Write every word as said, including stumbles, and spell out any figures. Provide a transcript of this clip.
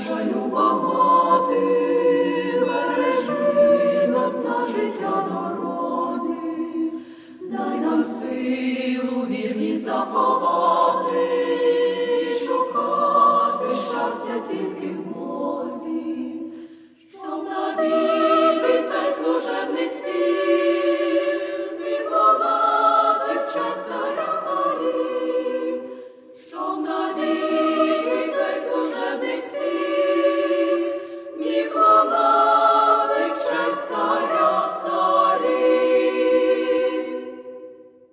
Наша люба мати, бережи нас на життя дорозі, дай нам силу вірність заховати, шукати щастя тільки